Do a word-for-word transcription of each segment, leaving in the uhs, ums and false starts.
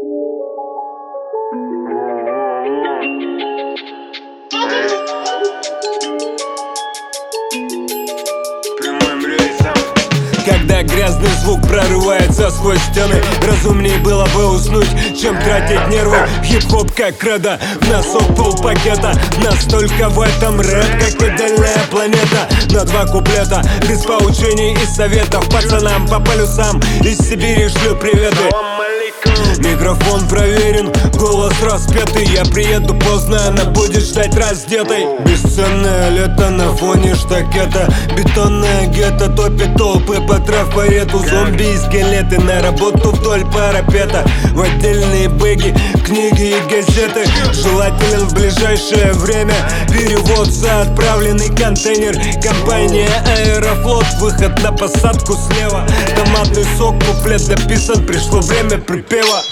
Когда грязный звук прорывается сквозь стены, разумнее было бы уснуть, чем тратить нервы. Хип-хоп как кредо, в носок полпакета. Настолько в этом рэп, как отдельная планета. На два куплета, без поучений и советов. Пацанам по полюсам из Сибири шлю приветы. Микрофон проверен, голос распетый. Я приеду поздно, она будет ждать раздетой. Бесценное лето на фоне штакета. Бетонное гетто топит толпы по трафарету. Зомби и скелеты на работу вдоль парапета. В отдельные бэги, книги и газеты. Желателен в ближайшее время перевод за отправленный контейнер. Компания Аэрофлот, выход на посадку слева. Томатный сок, куплет дописан, пришло время припева.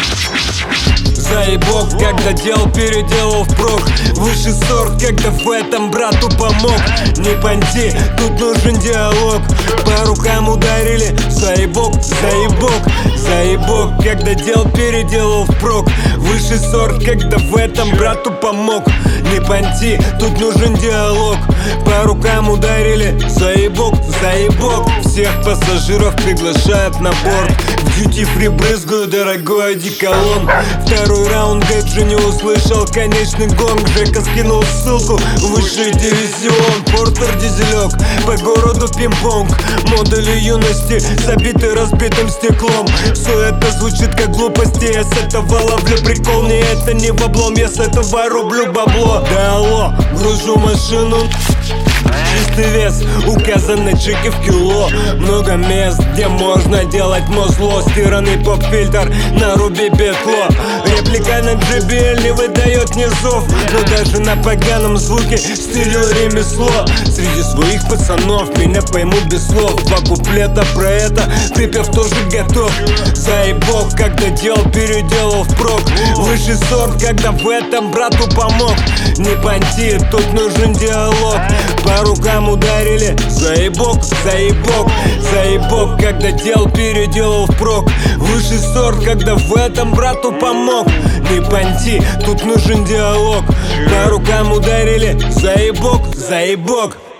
Заебок, когда дел переделал впрок. Высший сорт, когда в этом брату помог. Не понти, тут нужен диалог. По рукам ударили, заебок, заебок. Заебок, когда дел переделал впрок. Высший сорт, когда в этом брату помог. Не понти, тут нужен диалог. По рукам ударили, заебок, заебок. Всех пассажиров приглашают на борт. В дьюти-фри брызгаю дорогой одеколон. Второй раунд Гэджи не услышал конечный гонг. Жека скинул ссылку, высший дивизион. Портер дизелек, по городу пинг-понг. Модули юности забиты разбитым стеклом. Все это звучит как глупости, я с этого ловлю прикол. Не, это не в облом, я с этого рублю бабло. Да алло, гружу машину. Чистый вес, указан на чеке в кило. Много мест, где можно делать мозло. Стиранный поп-фильтр на руби бетло. Реплика на джей би эл не выдает низов, но даже на поганом звуке стилю ремесло. Среди своих пацанов меня поймут без слов. Два куплета про это, припев тоже готов. Заебок, когда дел переделал впрок. Высший сорт, когда в этом брату помог. Не понти, тут нужен диалог. По рукам ударили, заебок, заебок. Заебок, когда дел переделал впрок. Высший сорт, когда в этом брату помог. Не понти, тут нужен диалог. По рукам ударили, заебок, заебок.